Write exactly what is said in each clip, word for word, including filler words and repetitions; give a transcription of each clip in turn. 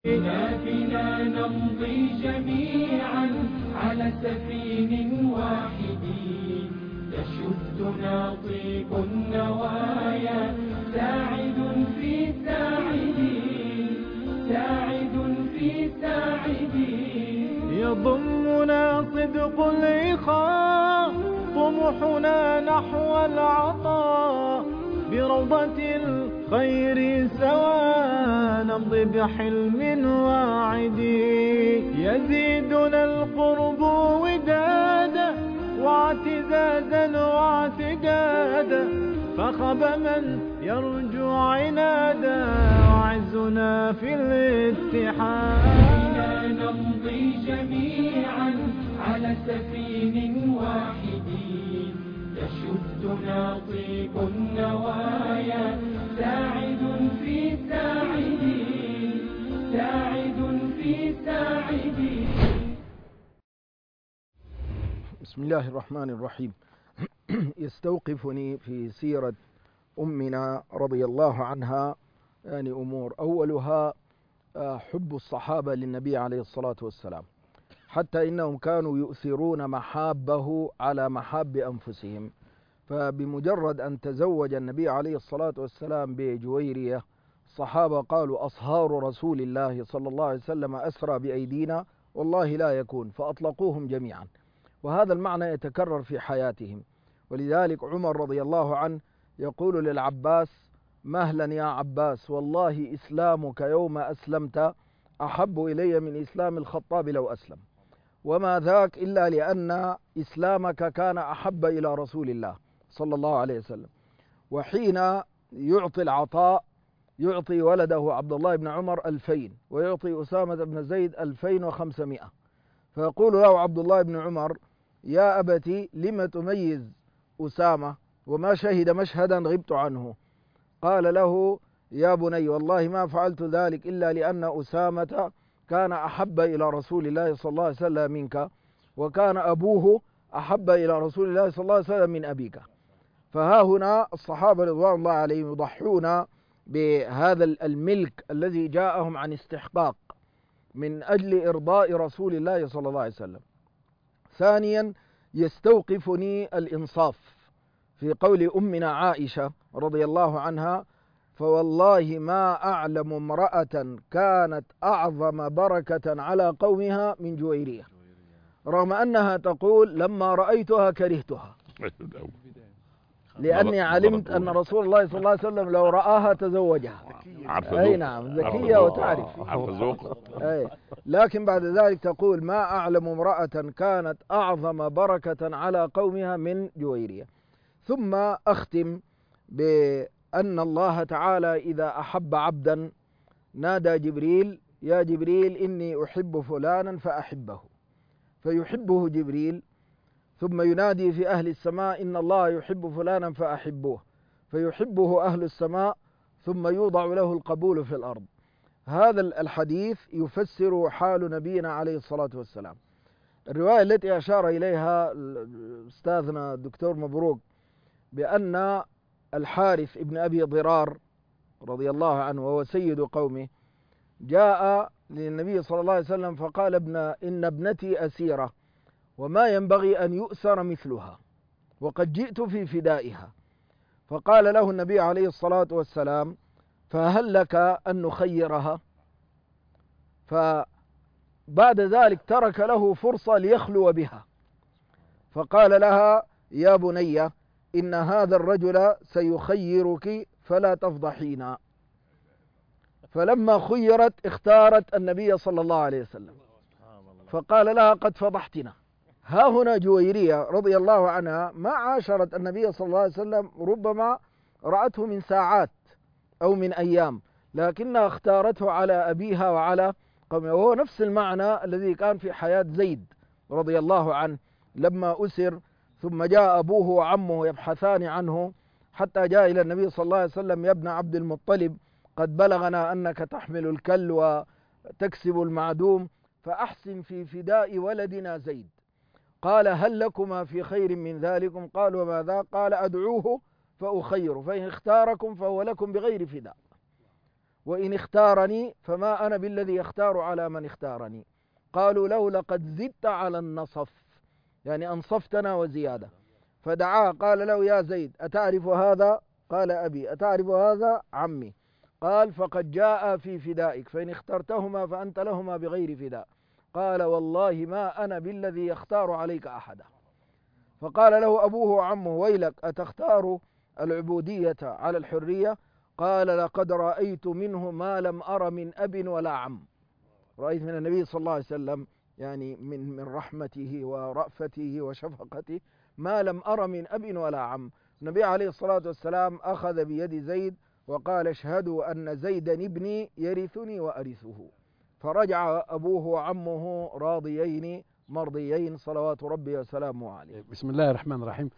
بنا نمضي جميعا على سفين واحد، يشدنا طيب النوايا، ساعد في ساعد، ساعد في ساعد. يضمنا صدق الإخاء، طموحنا نحو العطاء، بروضة الخير سوا نمضي بحلم واعد. يزيدنا القرب ودادا واعتزازا واعتقادا، فخب من يرجو عنادا، وعزنا في الاتحاد. بنا نمضي جميعا على سفين واحد، يشدنا طيب النوايا، ساعد في ساعد، ساعد في ساعد. بسم الله الرحمن الرحيم. يستوقفني في سيرة أمنا رضي الله عنها يعني أمور، أولها حب الصحابة للنبي عليه الصلاة والسلام، حتى إنهم كانوا يؤثرون محابه على محاب أنفسهم. فبمجرد أن تزوج النبي عليه الصلاة والسلام بجويرية، الصحابة قالوا: أصهار رسول الله صلى الله عليه وسلم أسرى بأيدينا والله لا يكون، فأطلقوهم جميعا. وهذا المعنى يتكرر في حياتهم، ولذلك عمر رضي الله عنه يقول للعباس: مهلا يا عباس، والله إسلامك يوم أسلمت أحب إلي من إسلام الخطاب لو أسلم، وما ذاك إلا لأن إسلامك كان أحب إلى رسول الله صلى الله عليه وسلم. وحين يعطي العطاء يعطي ولده عبد الله بن عمر ألفين، ويعطي أسامة بن زيد ألفين وخمسمائة، فيقول له عبد الله بن عمر: يا أبتي لم تميز أسامة وما شهد مشهدا غبت عنه؟ قال له: يا بني والله ما فعلت ذلك إلا لأن أسامة كان أحب إلى رسول الله صلى الله عليه وسلم منك، وكان أبوه أحب إلى رسول الله صلى الله عليه وسلم من أبيك. فها هنا الصحابة رضوان الله عليهم يضحون بهذا الملك الذي جاءهم عن استحقاق من أجل إرضاء رسول الله صلى الله عليه وسلم. ثانيا، يستوقفني الإنصاف في قول أمنا عائشة رضي الله عنها: فوالله ما أعلم امرأة كانت أعظم بركة على قومها من جويرية، رغم أنها تقول: لما رأيتها كرهتها، لأني علمت أن رسول الله صلى الله عليه وسلم لو رآها تزوجها. أي نعم، ذكية وتعرف. أي. لكن بعد ذلك تقول: ما أعلم امرأة كانت أعظم بركة على قومها من جويرية. ثم أختم بأن الله تعالى إذا أحب عبدا نادى جبريل: يا جبريل إني أحب فلانا فأحبه، فيحبه جبريل. ثم ينادي في أهل السماء: إن الله يحب فلانا فأحبوه، فيحبه أهل السماء، ثم يوضع له القبول في الأرض. هذا الحديث يفسر حال نبينا عليه الصلاة والسلام. الرواية التي أشار إليها أستاذنا الدكتور مبروك بأن الحارث ابن أبي ضرار رضي الله عنه وهو سيد قومه جاء للنبي صلى الله عليه وسلم فقال: ابن إن ابنتي أسيرة وما ينبغي أن يؤسر مثلها، وقد جئت في فدائها. فقال له النبي عليه الصلاة والسلام: فهل لك أن نخيرها؟ فبعد ذلك ترك له فرصة ليخلو بها، فقال لها: يا بني إن هذا الرجل سيخيرك فلا تفضحينا. فلما خيرت اختارت النبي صلى الله عليه وسلم، فقال لها: قد فضحتنا. ها هنا جويرية رضي الله عنها ما عاشرت النبي صلى الله عليه وسلم، ربما رأته من ساعات أو من أيام، لكنها اختارته على أبيها وعلى قومه. وهو نفس المعنى الذي كان في حياة زيد رضي الله عنه لما أسر، ثم جاء أبوه وعمه يبحثان عنه حتى جاء إلى النبي صلى الله عليه وسلم: يا ابن عبد المطلب، قد بلغنا أنك تحمل الكل وتكسب المعدوم، فأحسن في فداء ولدنا زيد. قال: هل لكما في خير من ذلكم؟ قال: وماذا؟ قال: أدعوه فأخير، فإن اختاركم فهو لكم بغير فداء. وإن اختارني فما أنا بالذي يختار على من اختارني. قالوا له لقد زدت على النصف، يعني أنصفتنا وزيادة. فدعاه قال له يا زيد أتعرف هذا؟ قال أبي. أتعرف هذا؟ عمي. قال فقد جاء في فدائك، فإن اخترتهما فأنت لهما بغير فداء. قال والله ما أنا بالذي يختار عليك أحدا. فقال له أبوه وعمه ويلك أتختار العبودية على الحرية؟ قال لقد رأيت منه ما لم أر من أب ولا عم. رأيت من النبي صلى الله عليه وسلم يعني من من رحمته ورأفته وشفقته ما لم أر من أب ولا عم. النبي عليه الصلاة والسلام أخذ بيد زيد وقال اشهدوا أن زيدا ابني يرثني وأرثه. فرجع أبوه وعمه راضيين مرضيين صلوات ربي وسلامه عليه. بسم الله الرحمن الرحيم.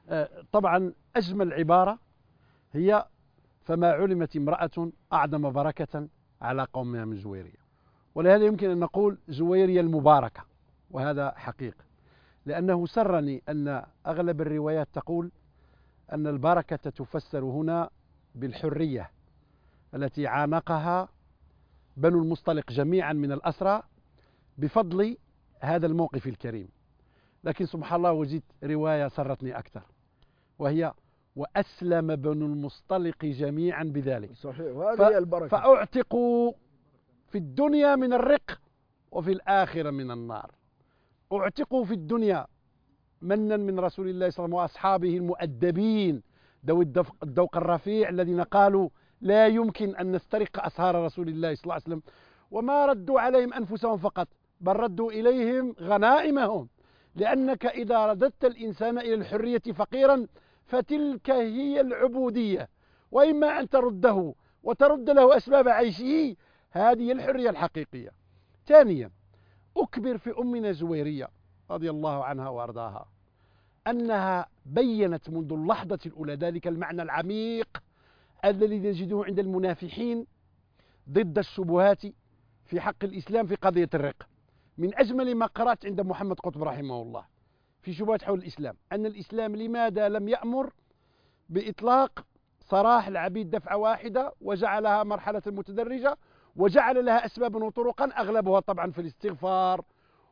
طبعا أجمل عبارة هي فما علمت امرأة أعظم بركة على قومها من جويرية. ولهذا يمكن أن نقول جويرية المباركة، وهذا حقيقة، لأنه سرني أن أغلب الروايات تقول أن البركة تفسر هنا بالحرية التي عانقها بنو المصطلق جميعا من الأسرى بفضل هذا الموقف الكريم. لكن سبحان الله وجدت رواية سرتني أكثر، وهي وأسلم بنو المصطلق جميعا بذلك. صحيح، وهذه هي البركة. فأعتقوا في الدنيا من الرق وفي الآخرة من النار. أعتقوا في الدنيا منا من رسول الله صلى الله عليه وسلم وأصحابه المؤدبين ذوي الذوق الرفيع الذين قالوا لا يمكن أن نسترق أسهار رسول الله صلى الله عليه وسلم، وما ردوا عليهم أنفسهم فقط بل ردوا إليهم غنائمهم. لأنك إذا رددت الإنسان إلى الحرية فقيرا فتلك هي العبودية، وإما أن ترده وترد له أسباب عيشه، هذه الحرية الحقيقية. ثانيا، أكبر في أمنا جويرية رضي الله عنها وأرضاها أنها بيّنت منذ اللحظة الأولى ذلك المعنى العميق الذي نجده عند المنافحين ضد الشبهات في حق الإسلام في قضية الرق. من أجمل ما قرأت عند محمد قطب رحمه الله في شبهات حول الإسلام أن الإسلام لماذا لم يأمر بإطلاق سراح العبيد دفعة واحدة وجعلها مرحلة متدرجة وجعل لها أسبابا وطرقا أغلبها طبعا في الاستغفار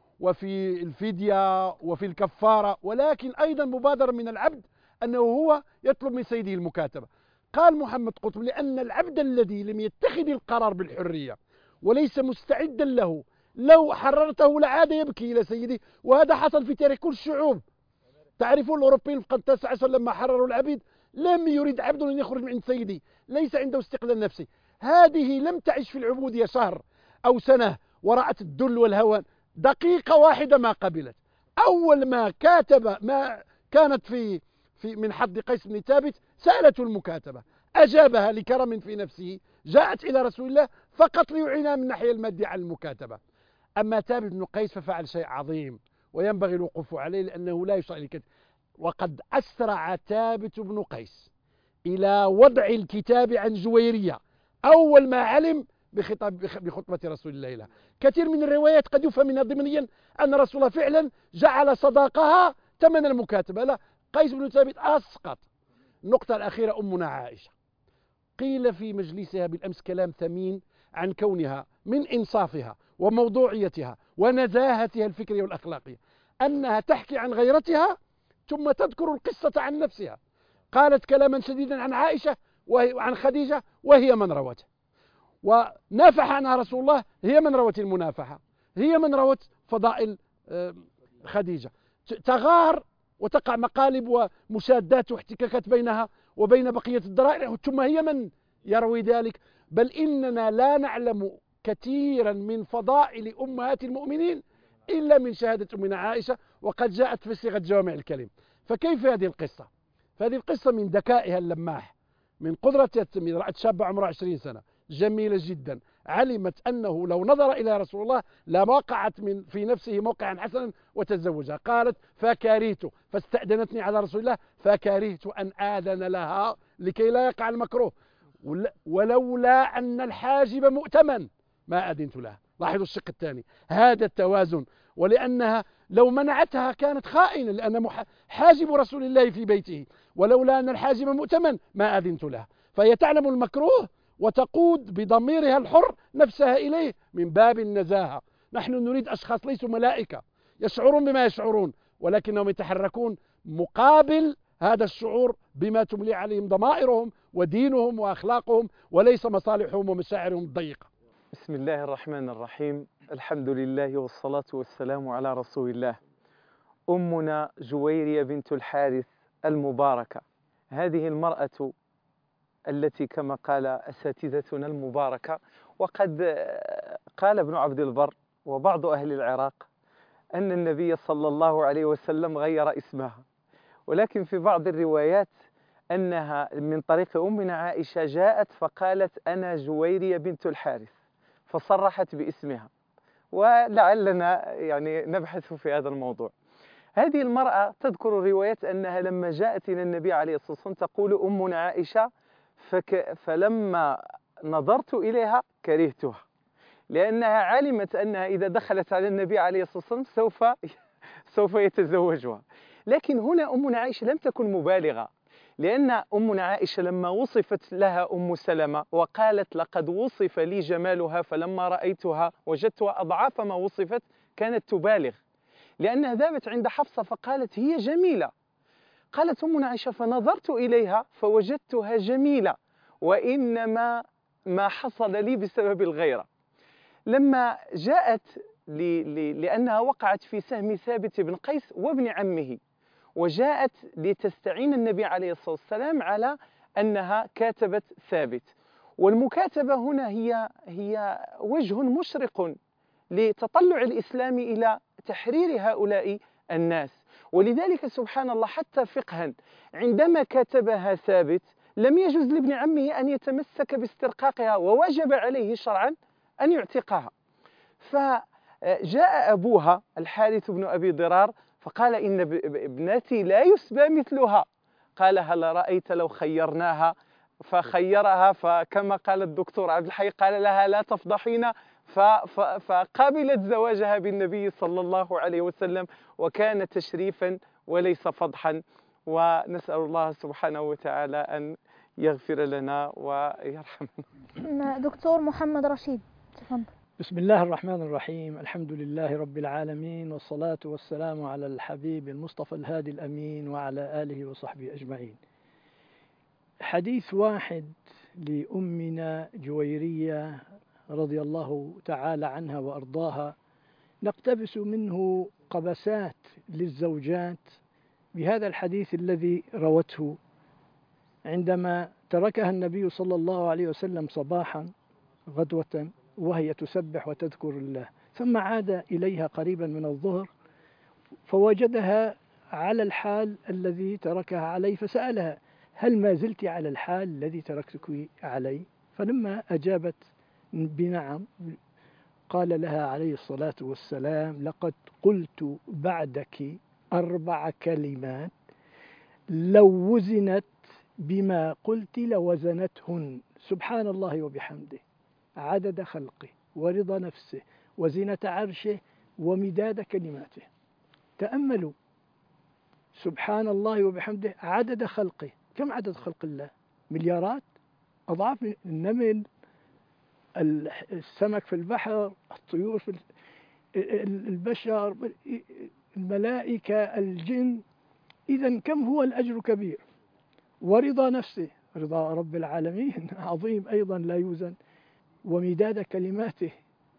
وفي الفدية وفي الكفارة، ولكن أيضا مبادرة من العبد أنه هو يطلب من سيده المكاتبة. قال محمد قطب لأن العبد الذي لم يتخذ القرار بالحرية وليس مستعدا له لو حررته لعاد يبكي إلى سيده، وهذا حصل في تاريخ كل الشعوب. تعرفون الأوروبيين في القرن التاسع عشر لما حرروا العبيد لم يريد عبد أن يخرج من عند سيده، ليس عنده استقلال نفسي. هذه لم تعش في العبودية شهر أو سنة ورأت الذل والهوان، دقيقة واحدة ما قبلت. أول ما كاتب ما كانت في في من حظ قيس بن ثابت سألته المكاتبة، أجابها لكرم في نفسه، جاءت إلى رسول الله فقط ليعينها من الناحية المادية على المكاتبة. أما ثابت بن قيس ففعل شيء عظيم وينبغي الوقوف عليه لأنه لا يشرع لكذا. وقد أسرع ثابت بن قيس إلى وضع الكتاب عن جويرية أول ما علم بخطاب بخطبة رسول الله لها. كثير من الروايات قد يفهم منها ضمنيا أن رسول الله فعلا جعل صداقها ثمن المكاتبة، لا، قيس بن ثابت أسقط. النقطة الأخيرة أمنا عائشة، قيل في مجلسها بالأمس كلام ثمين عن كونها من إنصافها وموضوعيتها ونزاهتها الفكرية والأخلاقية أنها تحكي عن غيرتها ثم تذكر القصة عن نفسها. قالت كلاما شديدا عن عائشة وعن خديجة وهي من روته، ونافح عنها رسول الله، هي من روت المنافحة، هي من روت فضائل خديجة. تغار وتقع مقالب ومشادات واحتكاكات بينها وبين بقية الذرائع، ثم هي من يروي ذلك. بل إننا لا نعلم كثيرا من فضائل أمهات المؤمنين إلا من شهادة أمنا عائشة، وقد جاءت في صيغة جوامع الكلم. فكيف هذه القصة؟ فهذه القصة من ذكائها اللماح، من قدرتها التمييز. رأت شابة عمرها عشرين سنة جميلة جدا، علمت أنه لو نظر إلى رسول الله لوقعت من في نفسه موقعا حسنا وتزوجها. قالت فكرهت، فاستأذنتني على رسول الله فكرهت أن آذن لها لكي لا يقع المكروه، ولولا أن الحاجب مؤتمن ما أذنت لها. لاحظوا الشق الثاني، هذا التوازن. ولأنها لو منعتها كانت خائنة، لأن حاجب رسول الله في بيته، ولولا أن الحاجب مؤتمن ما أذنت لها. فهي تعلم المكروه وتقود بضميرها الحر نفسها إليه من باب النزاهة. نحن نريد أشخاص ليسوا ملائكة يشعرون بما يشعرون، ولكنهم يتحركون مقابل هذا الشعور بما تملي عليهم ضمائرهم ودينهم وأخلاقهم، وليس مصالحهم ومشاعرهم الضيقة. بسم الله الرحمن الرحيم. الحمد لله والصلاة والسلام على رسول الله. أمنا جويرية بنت الحارث المباركة، هذه المرأة التي كما قال أساتذتنا المباركة، وقد قال ابن عبد البر وبعض أهل العراق أن النبي صلى الله عليه وسلم غير اسمها، ولكن في بعض الروايات أنها من طريق أمنا عائشة جاءت فقالت أنا جويرية بنت الحارث، فصرحت باسمها، ولعلنا يعني نبحث في هذا الموضوع. هذه المرأة تذكر الروايات أنها لما جاءت إلى النبي عليه الصلاة والسلام تقول أمنا عائشة فك فلما نظرت إليها كرهتها، لأنها علمت أنها إذا دخلت على النبي عليه الصلاة والسلام سوف سوف يتزوجها. لكن هنا أمنا عائشة لم تكن مبالغة، لأن أمنا عائشة لما وصفت لها أم سلمة وقالت لقد وصف لي جمالها فلما رأيتها وجدتها أضعاف ما وصفت، كانت تبالغ، لأنها ذهبت عند حفصة فقالت هي جميلة. قالت أمنا عائشة فنظرت إليها فوجدتها جميلة، وإنما ما حصل لي بسبب الغيرة. لما جاءت لأنها وقعت في سهم ثابت بن قيس وابن عمه، وجاءت لتستعين النبي عليه الصلاة والسلام على أنها كاتبت ثابت، والمكاتبة هنا هي هي وجه مشرق لتطلع الإسلام إلى تحرير هؤلاء الناس. ولذلك سبحان الله حتى فقها عندما كاتبها ثابت لم يجوز لابن عمه أن يتمسك باسترقاقها، ووجب عليه شرعا أن يعتقها. فجاء أبوها الحارث بن أبي ضرار فقال إن ابنتي لا يسبى مثلها. قال هل رأيت لو خيرناها؟ فخيرها، فكما قال الدكتور عبد الحي قال لها لا تفضحين، فقابلت زواجها بالنبي صلى الله عليه وسلم، وكان تشريفا وليس فضحا. ونسأل الله سبحانه وتعالى أن يغفر لنا ويرحمنا. دكتور محمد رشيد تفضل. بسم الله الرحمن الرحيم. الحمد لله رب العالمين، والصلاة والسلام على الحبيب المصطفى الهادي الأمين وعلى آله وصحبه أجمعين. حديث واحد لأمنا جويرية رضي الله تعالى عنها وأرضاها نقتبس منه قبسات للزوجات بهذا الحديث الذي روته عندما تركها النبي صلى الله عليه وسلم صباحا غدوة وهي تسبح وتذكر الله، ثم عاد إليها قريبا من الظهر فوجدها على الحال الذي تركها عليه، فسألها هل ما زلت على الحال الذي تركتك عليه؟ فلما أجابت بنعم قال لها عليه الصلاة والسلام لقد قلت بعدك أربع كلمات لو وزنت بما قلت لوزنتهن، سبحان الله وبحمده عدد خلقه ورضا نفسه وزنة عرشه ومداد كلماته. تأملوا، سبحان الله وبحمده عدد خلقه. كم عدد خلق الله؟ مليارات أضعاف، النمل، السمك في البحر، الطيور في البشر، الملائكة، الجن. إذن كم هو الأجر كبير. ورضا نفسه، رضا رب العالمين عظيم أيضا لا يوزن، ومداد كلماته.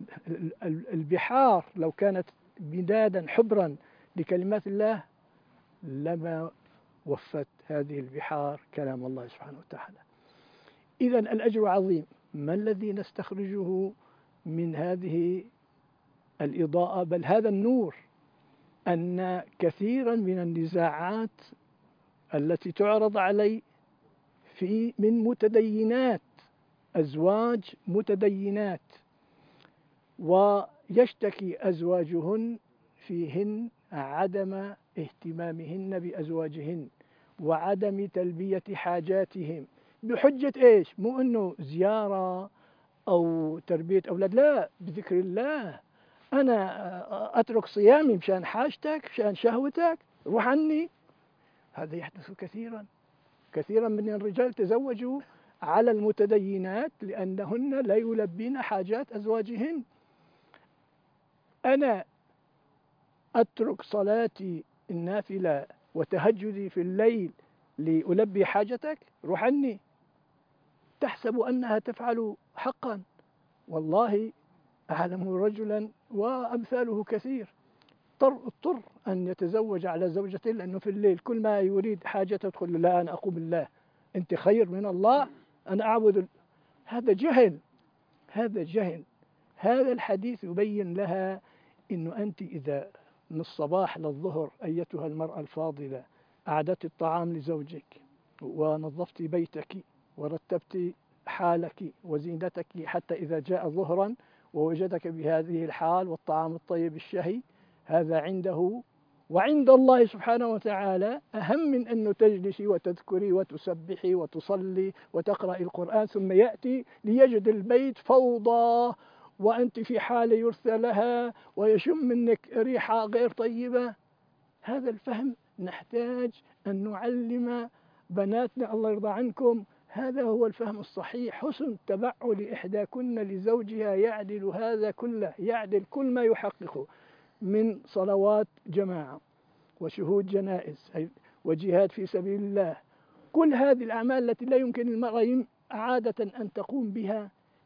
البحار لو كانت مدادا حبرا لكلمات الله لما وفت هذه البحار كلام الله سبحانه وتعالى. إذن الأجر عظيم. ما الذي نستخرجه من هذه الإضاءة بل هذا النور؟ أن كثيرا من النزاعات التي تعرض علي في من متدينات، أزواج متدينات، ويشتكي أزواجهن فيهن عدم اهتمامهن بأزواجهن وعدم تلبية حاجاتهم بحجة إيش؟ مو أنه زيارة أو تربية أولاد، لا، بذكر الله. أنا أترك صيامي مشان حاجتك، مشان شهوتك، روح عني. هذا يحدث كثيرا. كثيرا من الرجال تزوجوا على المتدينات لأنهن لا يلبين حاجات أزواجهن. أنا أترك صلاتي النافلة وتهجدي في الليل لألبي حاجتك؟ روح عني. تحسب أنها تفعل حقا، والله أعلم رجلا وأمثاله كثير اضطر أن يتزوج على زوجته لأنه في الليل كل ما يريد حاجة تدخل، لا أنا أقوم بالله، أنت خير من الله، أنا أعبد. هذا جهل، هذا جهل. هذا الحديث يبين لها أنه أنت إذا من الصباح للظهر أيتها المرأة الفاضلة أعددت الطعام لزوجك ونظفت بيتك ورتبت حالك وزينتك حتى إذا جاء ظهرا ووجدك بهذه الحال والطعام الطيب الشهي، هذا عنده وعند الله سبحانه وتعالى أهم من أنه تجلسي وتذكري وتسبحي وتصلي وتقرأ القرآن ثم يأتي ليجد البيت فوضى وأنت في حال يرثى لها ويشم منك ريحة غير طيبة. هذا الفهم نحتاج أن نعلم بناتنا الله يرضى عنكم، هذا هو الفهم الصحيح. حسن تبعل إحداكن لزوجها يعدل هذا كله، يعدل كل ما يحققه من صلوات جماعة وشهود جنائز وجهاد في سبيل الله. كل هذه الأعمال التي لا يمكن المرأة عادة أن تقوم بها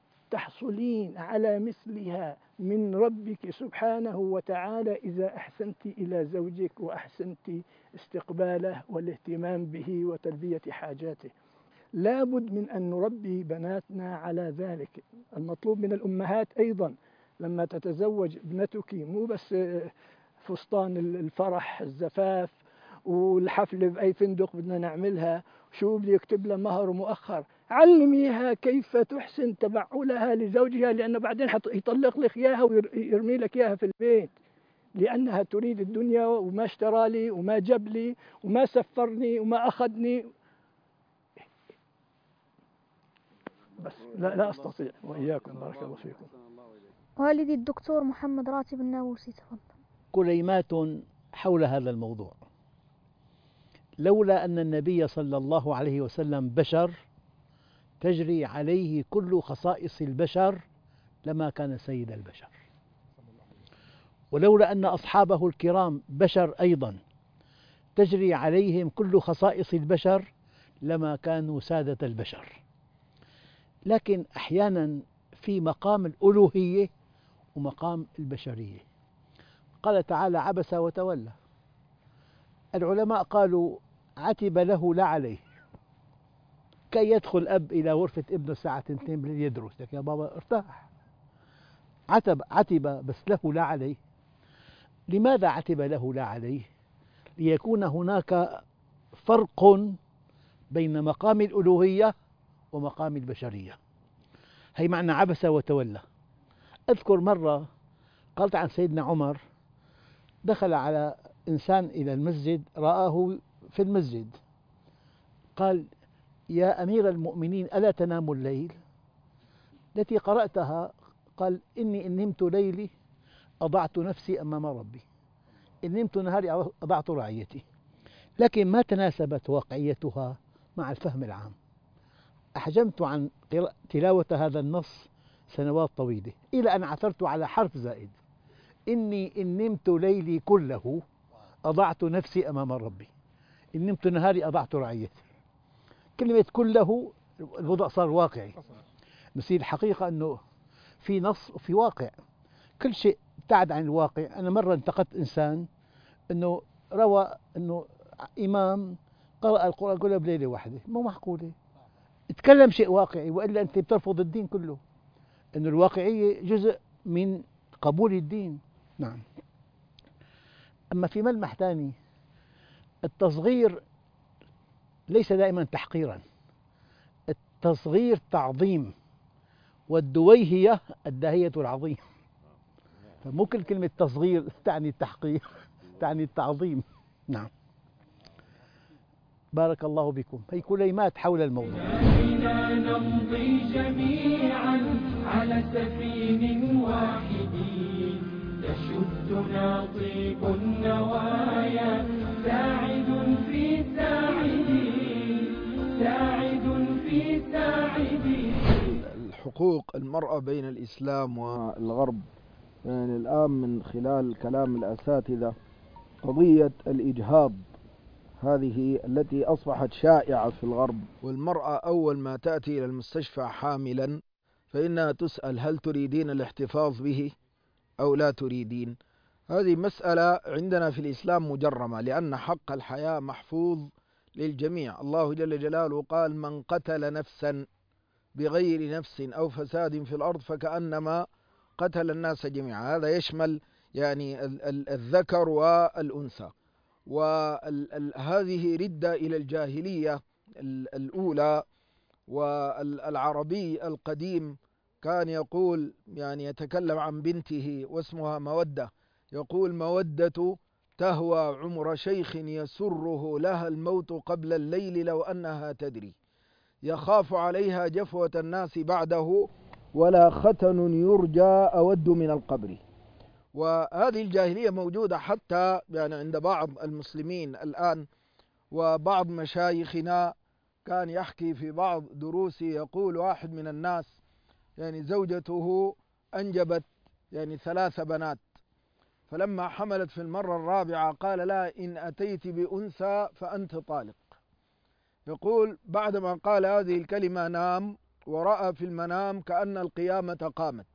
تحصلين على مثلها من ربك سبحانه وتعالى إذا أحسنت إلى زوجك وأحسنت استقباله والاهتمام به وتلبية حاجاته. لابد من أن نربي بناتنا على ذلك. المطلوب من الأمهات أيضا لما تتزوج ابنتك مو بس فستان الفرح الزفاف والحفل بأي فندق بدنا نعملها، شو بده يكتب لها مهر مؤخر، علميها كيف تحسن تبعلها لزوجها، لأنه بعدين يطلق لك إياها ويرمي لك إياها في البيت لأنها تريد الدنيا وما اشترى لي وما جاب لي وما سفرني وما أخذني. بس لا, لا أستطيع. وإياكم بارك الله فيكم. والدي الدكتور محمد راتب النابلسي، تفضل. كلمات حول هذا الموضوع. لولا أن النبي صلى الله عليه وسلم بشر تجري عليه كل خصائص البشر لما كان سيد البشر، ولولا أن أصحابه الكرام بشر أيضا تجري عليهم كل خصائص البشر لما كانوا سادة البشر. لكن أحيانا في مقام الألوهية ومقام البشرية. قال تعالى: عبس وتولى. العلماء قالوا: عتب له لا عليه. كي يدخل أب إلى غرفة ابنه الساعة اثنين بالليل يدرس، لك يا بابا ارتاح. عتب عتب بس له لا عليه. لماذا عتب له لا عليه؟ ليكون هناك فرق بين مقام الألوهية ومقام البشرية. هي معنى عبس وتولى. أذكر مرة قالت عن سيدنا عمر: دخل على إنسان إلى المسجد رآه في المسجد، قال: يا أمير المؤمنين ألا تنام الليل؟ التي قرأتها قال: إني إن نمت ليلي أضعت نفسي أمام ربي، إن نمت نهاري أضعت رعيتي. لكن ما تناسبت واقعيتها مع الفهم العام. أحجمت عن تلاوة هذا النص سنوات طويلة إلى أن عثرت على حرف زائد: إني إن نمت ليلي كله أضعت نفسي أمام ربي، إن نمت نهاري أضعت رعيتي. كلمة كله الوضع صار واقعي، نصير الحقيقة أنه في نص وفي واقع، كل شيء ابتعد عن الواقع. أنا مرة انتقدت إنسان أنه روى أنه إمام قرأ القرآن كله بليلة واحدة، مو معقولة. اتكلم شيء واقعي، وإلا أنت بترفض الدين كله. أن الواقعية جزء من قبول الدين. نعم. أما في ملمح ثاني، التصغير ليس دائما تحقيرا، التصغير تعظيم، والدويهية الداهية العظيم. فمو كل كلمة تصغير تعني التحقير، تعني التعظيم. نعم. بارك الله بكم. هي كلمات حول الموضوع. دعينا نمضي جميعا على سفين واحد يشدنا طيب النوايا، ساعد في ساعد، ساعد في ساعد. حقوق المرأة بين الإسلام والغرب، يعني الآن من خلال كلام الأساتذة قضية الإجهاض هذه التي أصبحت شائعة في الغرب، والمرأة أول ما تأتي إلى المستشفى حاملا فإنها تسأل هل تريدين الاحتفاظ به أو لا تريدين. هذه مسألة عندنا في الإسلام مجرمة، لأن حق الحياة محفوظ للجميع. الله جل جلاله قال من قتل نفسا بغير نفس أو فساد في الأرض فكأنما قتل الناس جميعا. هذا يشمل يعني الذكر والأنثى. وهذه ردة إلى الجاهلية الأولى. والعربي القديم كان يقول، يعني يتكلم عن بنته واسمها مودة، يقول مودة تهوى عمر شيخ يسره لها الموت قبل الليل لو أنها تدري، يخاف عليها جفوة الناس بعده ولا ختن يرجى أود من القبر. وهذه الجاهلية موجودة حتى يعني عند بعض المسلمين الآن. وبعض مشايخنا كان يحكي في بعض دروسه، يقول واحد من الناس يعني زوجته أنجبت يعني ثلاث بنات، فلما حملت في المرة الرابعة قال لها إن أتيت بأنثى فأنت طالق. يقول بعدما قال هذه الكلمة نام ورأى في المنام كأن القيامة قامت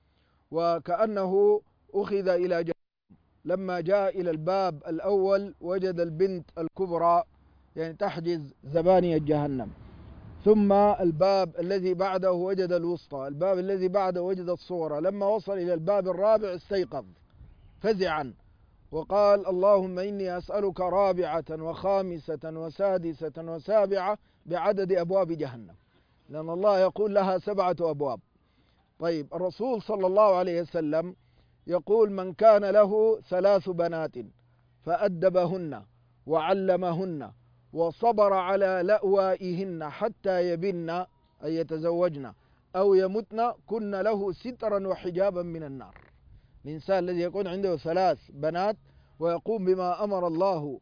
وكأنه أخذ إلى جهنم. لما جاء إلى الباب الأول وجد البنت الكبرى يعني تحجز زبانية جهنم، ثم الباب الذي بعده وجد الوسطى، الباب الذي بعده وجد الصغرى. لما وصل إلى الباب الرابع استيقظ فزعا وقال اللهم إني أسألك رابعة وخامسة وسادسة وسابعة بعدد أبواب جهنم، لأن الله يقول لها سبعة أبواب. طيب الرسول صلى الله عليه وسلم يقول من كان له ثلاث بنات فأدبهن وعلمهن وصبر على لأوائهن حتى يبن أي يتزوجن أو يمتن كن له سترا وحجابا من النار. الإنسان الذي يكون عنده ثلاث بنات ويقوم بما أمر الله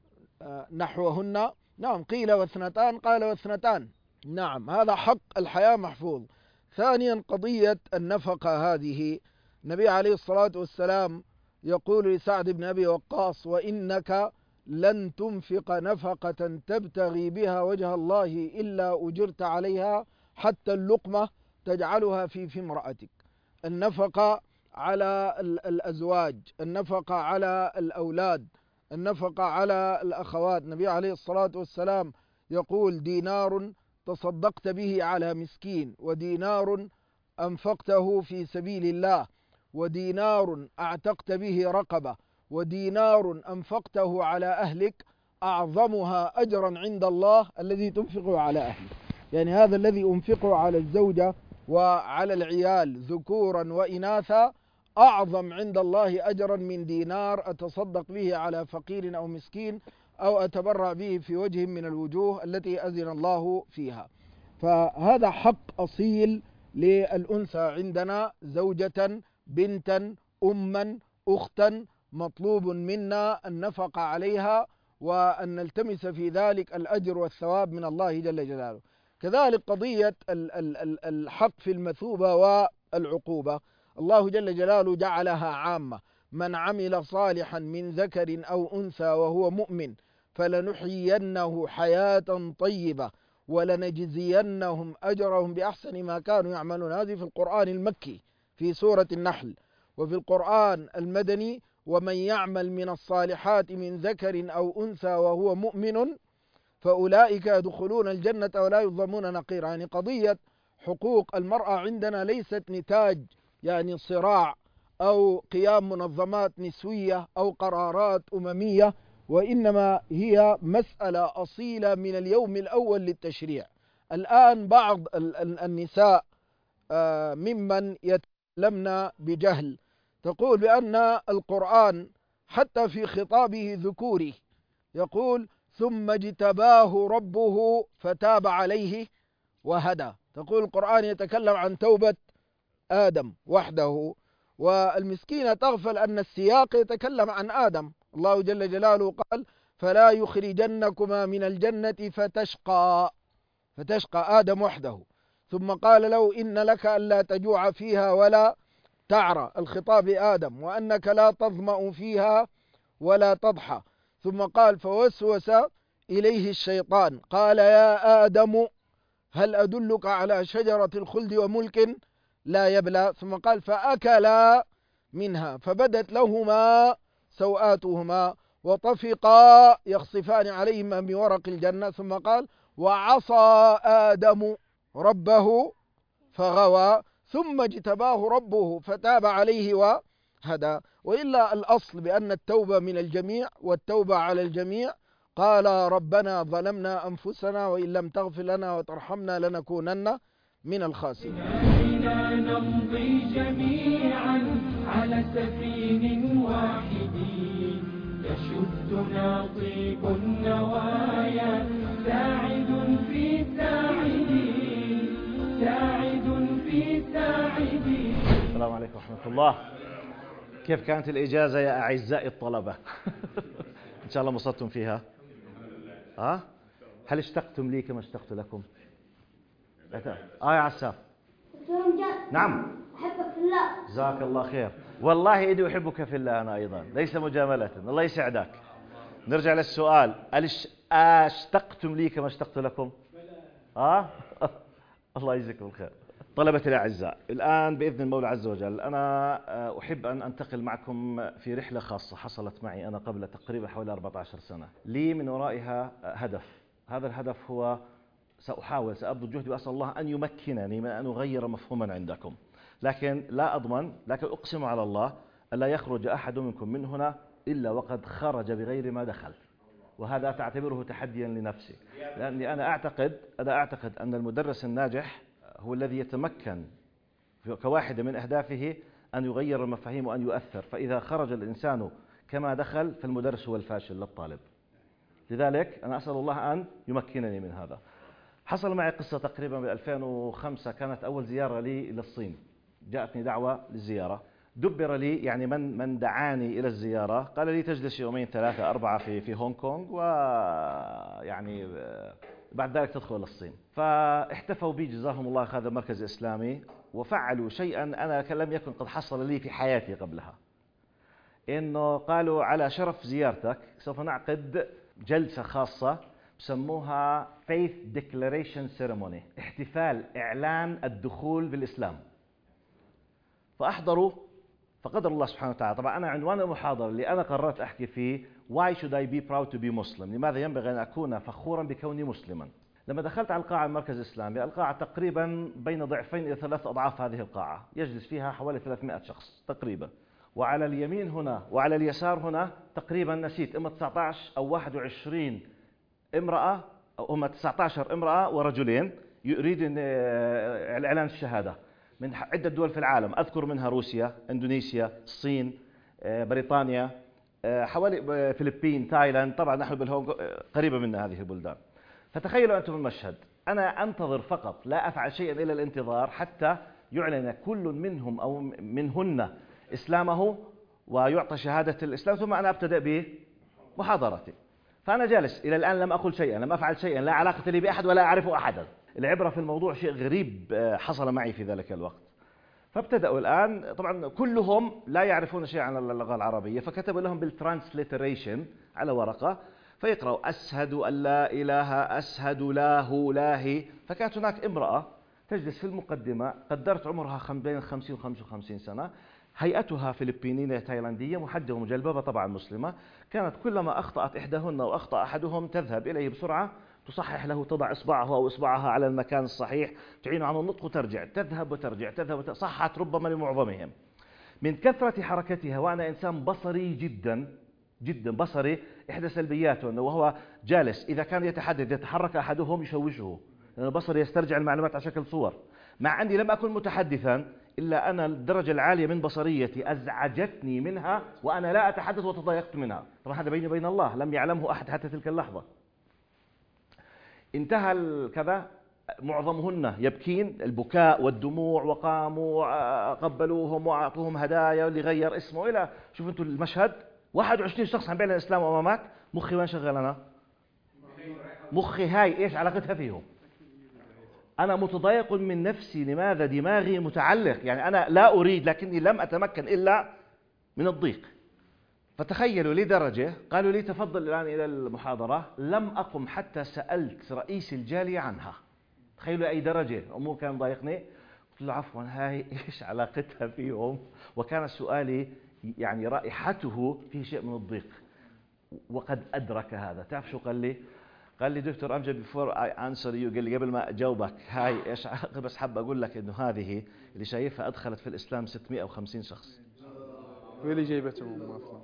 نحوهن، نعم قيل واثنتان قال واثنتان، نعم هذا حق الحياة محفوظ. ثانيا قضية النفقة هذه، النبي عليه الصلاة والسلام يقول لسعد بن أبي وقاص وإنك لن تنفق نفقة تبتغي بها وجه الله إلا أجرت عليها حتى اللقمة تجعلها في في امرأتك. النفقة على الأزواج، النفقة على الأولاد، النفقة على الأخوات. النبي عليه الصلاة والسلام يقول دينار تصدقت به على مسكين، ودينار أنفقته في سبيل الله، ودينار أعتقت به رقبة، ودينار أنفقته على أهلك أعظمها أجرا عند الله الذي تنفقه على أهلك. يعني هذا الذي أنفقه على الزوجة وعلى العيال ذكورا وإناثا أعظم عند الله أجرا من دينار أتصدق به على فقير أو مسكين أو أتبرع به في وجه من الوجوه التي أذن الله فيها. فهذا حق أصيل للأنثى عندنا، زوجة بنتا أما أختا، مطلوب منا النفقة عليها وأن نلتمس في ذلك الأجر والثواب من الله جل جلاله. كذلك قضية الحق في المثوبة والعقوبة، الله جل جلاله جعلها عامة، من عمل صالحا من ذكر أو أنثى وهو مؤمن فلنحيينه حياة طيبة ولنجزينهم أجرهم بأحسن ما كانوا يعملون. هذه في القرآن المكي في سورة النحل. وفي القرآن المدني ومن يعمل من الصالحات من ذكر أو أنثى وهو مؤمن فأولئك يدخلون الجنة ولا يظلمون نقيرا. يعني قضية حقوق المرأة عندنا ليست نتاج يعني صراع أو قيام منظمات نسوية أو قرارات أممية، وإنما هي مسألة أصيلة من اليوم الأول للتشريع. الآن بعض النساء ممن يتكلمن بجهل تقول بأن القرآن حتى في خطابه ذكوري يقول ثم اجتباه ربه فتاب عليه وهدى. تقول القرآن يتكلم عن توبة آدم وحده، والمسكينة تغفل أن السياق يتكلم عن آدم. الله جل جلاله قال فلا يخرجنكما من الجنة فتشقى، فتشقى آدم وحده. ثم قال له إن لك ألا تجوع فيها ولا تعرى، الخطاب آدم، وأنك لا تظمأ فيها ولا تضحى. ثم قال فوسوس إليه الشيطان قال يا آدم هل أدلك على شجرة الخلد وملك لا يبلى. ثم قال فأكلا منها فبدت لهما سوآتهما وطفقا يخصفان عليهما من ورق الجنة. ثم قال وعصى آدم ربه فغوى ثم اجتباه ربه فتاب عليه وهدى. وإلا الأصل بأن التوبة من الجميع والتوبة على الجميع. قال ربنا ظلمنا أنفسنا وإن لم تغفر لنا وترحمنا لنكونن من الخاسرين. بنا نمضي جميعا على سفين واحد يشدنا طيب النوايا ساعد في ساعدين ساعد في ساعدين. السلام عليكم ورحمة الله. كيف كانت الإجازة يا أعزائي الطلبة؟ إن شاء الله انبسطتم فيها. ها؟ هل اشتقتم لي كما اشتقت لكم؟ آه يا عساف. نعم. أحبك في الله. جزاك الله خير. والله إني أحبك في الله أنا أيضا، ليس مجاملة. الله يسعدك. نرجع للسؤال، هل اشتقتم لي كما اشتقت لكم؟ آه؟ الله يجزيكم الخير. طلبة الأعزاء، الآن بإذن المولى عز وجل أنا أحب أن أنتقل معكم في رحلة خاصة حصلت معي أنا قبل تقريبا حوالي أربعة عشر سنة. لي من ورائها هدف، هذا الهدف هو سأحاول سأبذل جهدي وأسأل الله أن يمكنني من أن أغير مفهوما عندكم، لكن لا أضمن، لكن أقسم على الله ألا يخرج أحد منكم من هنا إلا وقد خرج بغير ما دخل، وهذا تعتبره تحديا لنفسي، لأني أنا أعتقد أنا أعتقد أن المدرس الناجح هو الذي يتمكن كواحدة من أهدافه أن يغير المفاهيم وأن يؤثر، فإذا خرج الإنسان كما دخل فالمدرس هو الفاشل للطالب. لذلك أنا أسأل الله أن يمكنني من هذا. حصل معي قصة تقريبا ب ألفين وخمسة، كانت أول زيارة لي إلى الصين، جاءتني دعوة للزيارة، دبر لي يعني من من دعاني إلى الزيارة قال لي تجلس يومين ثلاثة أربعة في في هونغ كونغ ويعني بعد ذلك تدخل إلى الصين. فاحتفوا بي جزاهم الله هذا المركز الإسلامي وفعلوا شيئا أنا لم يكن قد حصل لي في حياتي قبلها، إنه قالوا على شرف زيارتك سوف نعقد جلسة خاصة بسموها Faith Declaration Ceremony، احتفال إعلان الدخول بالإسلام. فأحضروا، فقدر الله سبحانه وتعالى، طبعا أنا عنوان المحاضرة اللي أنا قررت أحكي فيه Why should I be proud to be Muslim؟ لماذا ينبغي أن أكون فخورا بكوني مسلما؟ لما دخلت على القاعة المركز الإسلامي، القاعة تقريبا بين ضعفين إلى ثلاث أضعاف هذه القاعة، يجلس فيها حوالي ثلاثمائة شخص تقريبا، وعلى اليمين هنا وعلى اليسار هنا تقريبا نسيت إما تسعة عشر أو واحد وعشرين امرأة، أو هم تسعة عشر امرأة ورجلين يريدون إعلان الشهادة من عدة دول في العالم، أذكر منها روسيا، إندونيسيا، الصين، بريطانيا، حوالي فلبين، تايلاند، طبعا نحن بالهونغ قريبة منا هذه البلدان. فتخيلوا أنتم المشهد، أنا أنتظر فقط، لا أفعل شيئا إلا الانتظار حتى يعلن كل منهم أو منهن إسلامه ويعطى شهادة الإسلام، ثم أنا أبتدأ بمحاضرتي. فأنا جالس إلى الآن لم أقل شيئا، لم أفعل شيئا، لا علاقة لي بأحد ولا أعرف أحدا. العبرة في الموضوع شيء غريب حصل معي في ذلك الوقت. فابتدأوا الآن، طبعا كلهم لا يعرفون شيئا عن اللغة العربية، فكتبوا لهم بالترانسليتريشن على ورقة فيقرأوا أشهد أن لا إله، أشهد له لاهي. فكانت هناك امرأة تجلس في المقدمة، قدرت عمرها بين الخمسين وخمسة وخمسين سنة، هيئتها فلبينية تايلاندية، محجبة ومجلببة طبعا مسلمة. كانت كلما أخطأت إحداهن وأخطأ أحدهم تذهب إليه بسرعة تصحح له، تضع إصبعه أو إصبعها على المكان الصحيح، تعين عن النطق وترجع، تذهب وترجع، تذهب وترجع، صحت ربما لمعظمهم. من كثرة حركتها، وأنا إنسان بصري جدا جدا بصري، إحدى سلبياته أنه وهو جالس إذا كان يتحدث يتحرك أحدهم يشوشه، لأن البصر يسترجع المعلومات على شكل صور. مع أني لم أكن متحدثا، إلا أنا الدرجة العالية من بصريتي أزعجتني منها وأنا لا أتحدث وتضايقت منها. طبعا هذا بيني وبين الله، لم يعلمه أحد حتى تلك اللحظة. انتهى الكذا، معظمهن يبكين البكاء والدموع، وقاموا قبلوهم وأعطوهم هدايا واللي غير اسمه إلى، شوف أنتم المشهد، واحد وعشرين شخص عم بيعلن الإسلام أمامك. مخي وين شغل أنا؟ مخي هاي إيش علاقتها فيهم؟ أنا متضايق من نفسي، لماذا؟ دماغي متعلق، يعني أنا لا أريد لكني لم أتمكن إلا من الضيق. فتخيلوا لدرجة قالوا لي تفضل الآن إلى المحاضرة، لم أقم حتى سألت رئيس الجالية عنها. تخيلوا أي درجة الأمور كان ضايقني. قلت له عفوا هاي إيش علاقتها فيهم؟ وكان سؤالي يعني رائحته فيه شيء من الضيق، وقد أدرك هذا. تعرف شو قال لي؟ قال لي دكتور أمجد before I answer you، قال لي قبل ما أجاوبك هاي إيش بس حاب أقول لك إنه هذه اللي شايفها أدخلت في الإسلام ستمائة وخمسين شخص. واللي جايبتهم أصلا.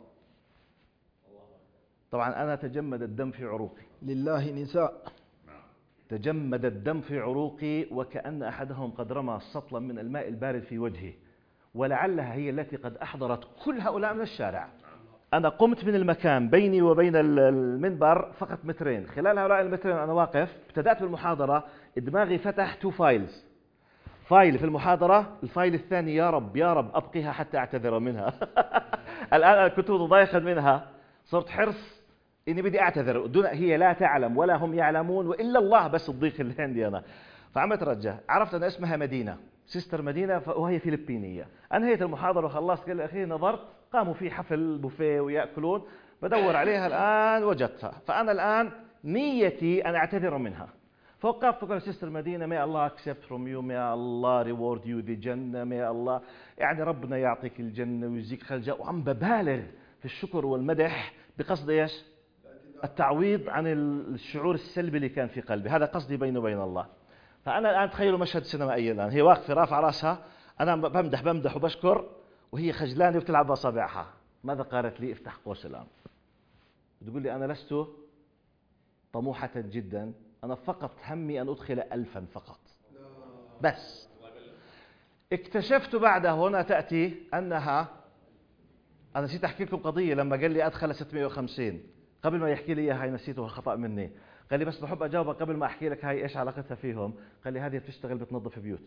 طبعا أنا تجمد الدم في عروقي. لله نساء. تجمد الدم في عروقي وكأن أحدهم قد رمى سطلا من الماء البارد في وجهي، ولعلها هي التي قد أحضرت كل هؤلاء من الشارع. أنا قمت من المكان بيني وبين المنبر فقط مترين، خلال هؤلاء المترين أنا واقف ابتدأت بالمحاضرة، دماغي فتح تو فايلز، فايل في المحاضرة، الفايل الثاني يا رب يا رب أبقيها حتى أعتذر منها. الآن أنا كنت متضايقا منها، صرت حرص إني بدي أعتذر، دون هي لا تعلم ولا هم يعلمون وإلا الله بس الضيق اللي عندي أنا. فعملت رجع، عرفت أن اسمها مدينة، سيستر مدينة، وهي فلبينية. أنهيت المحاضرة وخلصت، قال أخي نظرت قاموا في حفل بوفيه ويأكلون، بدور عليها الآن وجدتها. فأنا الآن نيتي أن أعتذر منها. فوقفت وقال سيستر مدينة may Allah accept from you, may Allah reward you the جنة، may Allah يعني ربنا يعطيك الجنة ويجزيك خير الجزاء، وعم ببالغ في الشكر والمدح بقصد ايش؟ التعويض عن الشعور السلبي اللي كان في قلبي. هذا قصدي بيني وبين الله. فأنا الآن تخيلوا مشهد سينمائي الآن، هي واقفة رافعة راسها، أنا بمدح بمدح وبشكر وهي خجلانة وبتلعب بأصابعها. ماذا قالت لي؟ افتح قوس الآن. بتقول لي أنا لست طموحة جدا، أنا فقط همي أن أدخل ألفا فقط بس. اكتشفت بعد هنا تأتي أنها، أنا نسيت أحكي لكم قضية لما قال لي أدخل ستمائة وخمسين، قبل ما يحكي لي إياها هاي نسيته، خطأ مني. قال لي بس بحب أجاوبك قبل ما أحكي لك هاي إيش علاقتها فيهم. قال لي هذه بتشتغل بتنظف بيوت،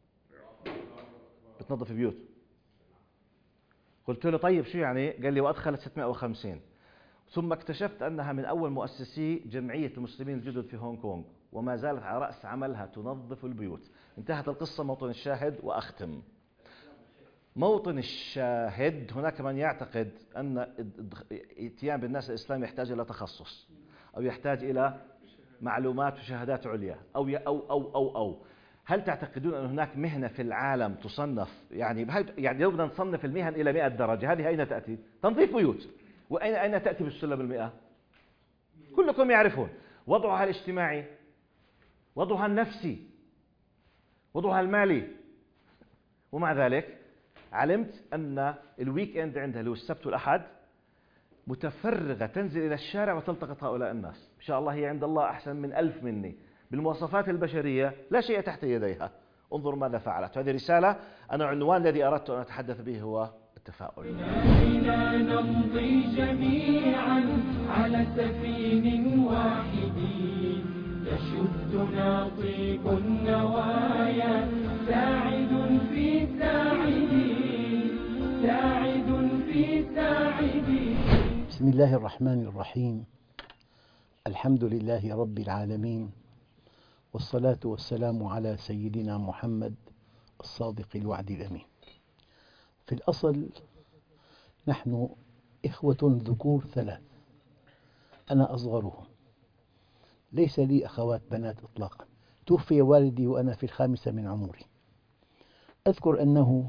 بتنظف بيوت. قلت له طيب شو يعني؟ قال لي وأدخلت ستمائة وخمسين. ثم اكتشفت أنها من أول مؤسسي جمعية المسلمين الجدد في هونغ كونغ، وما زالت على رأس عملها تنظف البيوت. انتهت القصة. موطن الشاهد وأختم. موطن الشاهد، هناك من يعتقد أن اتيان بالناس الإسلام يحتاج إلى تخصص أو يحتاج إلى معلومات وشهادات عليا أو أو أو أو أو هل تعتقدون أن هناك مهنة في العالم تصنف يعني يعني لو بدنا نصنف المهن إلى مئة درجة، هذه أين تأتي؟ تنظيف بيوت. وأين أين تأتي بالسلم المئة؟ كلكم يعرفون وضعها الاجتماعي، وضعها النفسي، وضعها المالي. ومع ذلك علمت أن الويك إند عندها اللي هو السبت والأحد متفرغة تنزل إلى الشارع وتلتقط هؤلاء الناس. إن شاء الله هي عند الله أحسن من ألف مني بالمواصفات البشرية، لا شيء تحت يديها. انظر ماذا فعلت. هذه رسالة. أنا عنوان الذي أردت أن أتحدث به هو التفاؤل. إلى نمضي جميعا على سفين واحد، يشدنا طيب النوايا، ساعد في ساعدين، ساعد في ساعدين. بسم الله الرحمن الرحيم. الحمد لله رب العالمين، والصلاة والسلام على سيدنا محمد الصادق الوعد الأمين. في الأصل نحن إخوة ذكور ثلاث، أنا أصغرهم، ليس لي أخوات بنات إطلاقا. توفي والدي وأنا في الخامسة من عمري. أذكر أنه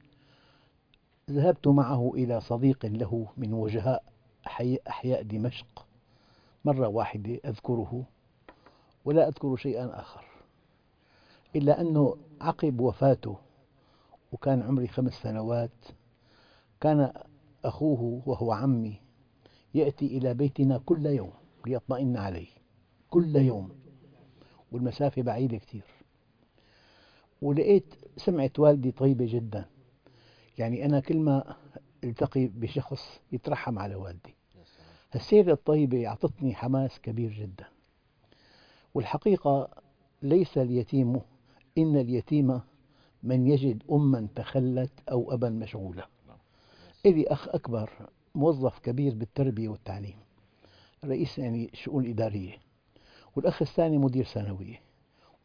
ذهبت معه إلى صديق له من وجهاء أحياء دمشق مرة واحدة أذكره، ولا أذكر شيئا آخر، إلا أنه عقب وفاته وكان عمري خمس سنوات كان أخوه وهو عمي يأتي إلى بيتنا كل يوم ليطمئن عليه، كل يوم، والمسافة بعيدة كثير. ولقيت سمعة والدي طيبة جدا، يعني أنا كل ما التقي بشخص يترحم على والدي. السيرة الطيبة أعطتني حماس كبير جدا. والحقيقة ليس اليتيم، إن اليتيم من يجد أما تخلت أو أبا مشغولا. إلي أخ أكبر موظف كبير بالتربية والتعليم، رئيس يعني الشؤون الإدارية، والأخ الثاني مدير ثانوية،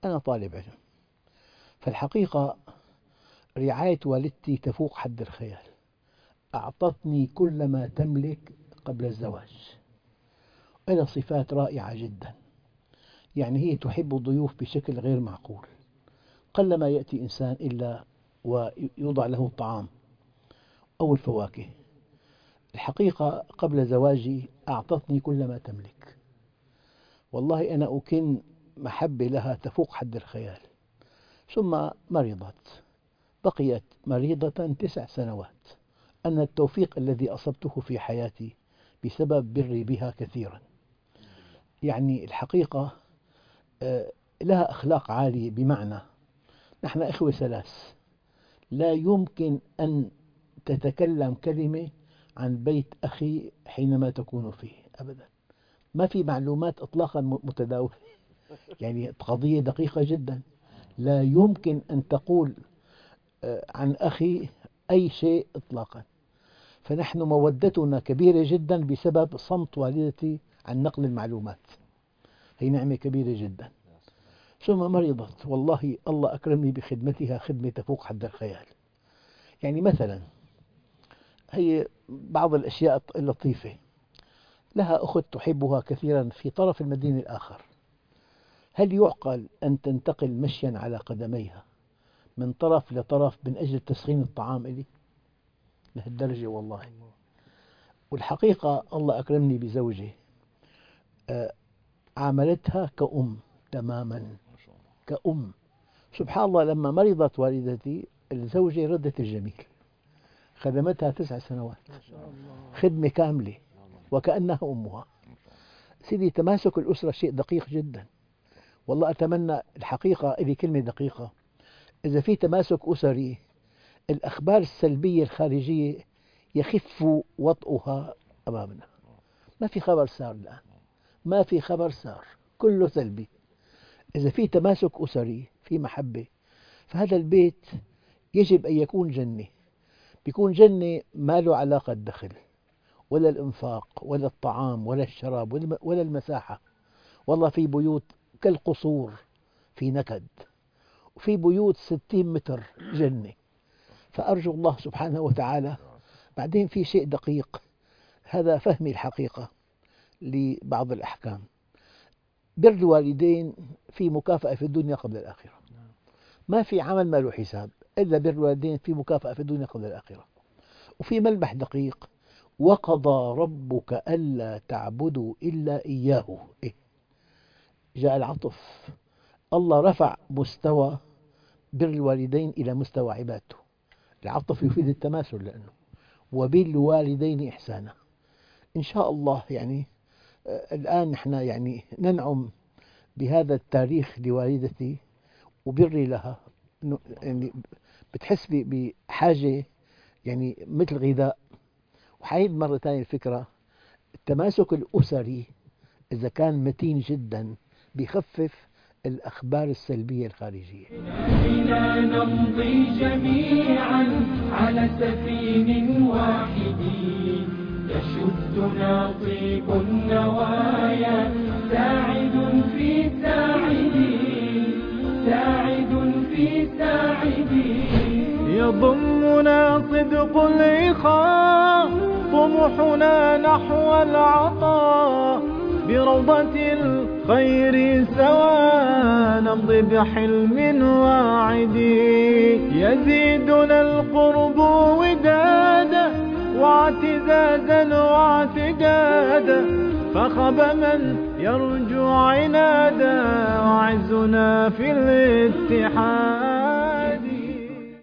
أنا طالب علم، فالحقيقة رعاية والدتي تفوق حد الخيال. أعطتني كل ما تملك قبل الزواج، لها صفات رائعة جدا. يعني هي تحب الضيوف بشكل غير معقول، قلما يأتي إنسان إلا ويوضع له الطعام أو الفواكه. الحقيقة قبل زواجي أعطتني كل ما تملك، والله أنا أكن محبة لها تفوق حد الخيال. ثم مرضت، بقيت مريضة تسع سنوات. أنا التوفيق الذي أصبته في حياتي بسبب بري بها كثيرا. يعني الحقيقة لها أخلاق عالية، بمعنى نحن إخوة ثلاث، لا يمكن أن تتكلم كلمة عن بيت أخي حينما تكون فيه أبدا، ما في معلومات إطلاقا متداولة. يعني قضية دقيقة جدا، لا يمكن أن تقول عن أخي أي شيء إطلاقا. فنحن مودتنا كبيرة جدا بسبب صمت والدتي عن نقل المعلومات، هي نعمة كبيرة جدا. ثم مرضت، والله الله أكرمني بخدمتها خدمة تفوق حد الخيال. يعني مثلا هي بعض الأشياء اللطيفة، لها أخت تحبها كثيرا في طرف المدينة الآخر. هل يعقل أن تنتقل مشيا على قدميها من طرف لطرف من أجل تسخين الطعام إلي؟ لهالدرجة والله. والحقيقة الله أكرمني بزوجة عاملتها كأم تماما، كأم. سبحان الله، لما مرضت والدتي الزوجة ردت الجميل، خدمتها تسع سنوات خدمة كاملة وكأنها أمها. سيدي، تماسك الأسرة شيء دقيق جدا. والله أتمنى، الحقيقة لي كلمة دقيقة، إذا في تماسك أسري الأخبار السلبية الخارجية يخف وطئها أمامنا. ما في خبر سار الآن، ما في خبر سار، كله سلبي. إذا في تماسك أسري، في محبة، فهذا البيت يجب أن يكون جنة. بيكون جنة ما له علاقة الدخل ولا الإنفاق ولا الطعام ولا الشراب ولا المساحة. والله في بيوت كالقصور في نكد، وفي بيوت ستين متر جنة. فأرجو الله سبحانه وتعالى. بعدين في شيء دقيق، هذا فهمي الحقيقة لبعض الأحكام. بر الوالدين في مكافأة في الدنيا قبل الآخرة، ما في عمل ما له حساب إلا بر الوالدين في مكافأة في الدنيا قبل الآخرة. وفي ملمح دقيق، وقضى ربك ألا تعبدوا إلا إياه. إيه؟ جاء العطف، الله رفع مستوى بر الوالدين إلى مستوى عبادته. العطف يفيد التماثل، لأنه وبالوالدين إحسانا. إن شاء الله يعني الآن نحن يعني ننعم بهذا التاريخ لوالدتي وبري لها، يعني بتحس بحاجة يعني مثل غذاء. وحعيد مرة ثانية الفكرة، التماسك الأسري إذا كان متين جدا بيخفف الأخبار السلبية الخارجية. بنا نمضي جميعا على سفين واحد، يشدنا طيب النوايا، ساعد في ساعد، ساعد في ساعد. يضمنا صدق الإخاء، طموحنا نحو العطاء، بروضة الخير سوا نمضي بحلم واعد. يزيدنا القرب ودادا واعتزازا واعتقادا، فخب من يرجو عنادا، وعزنا في الاتحاد.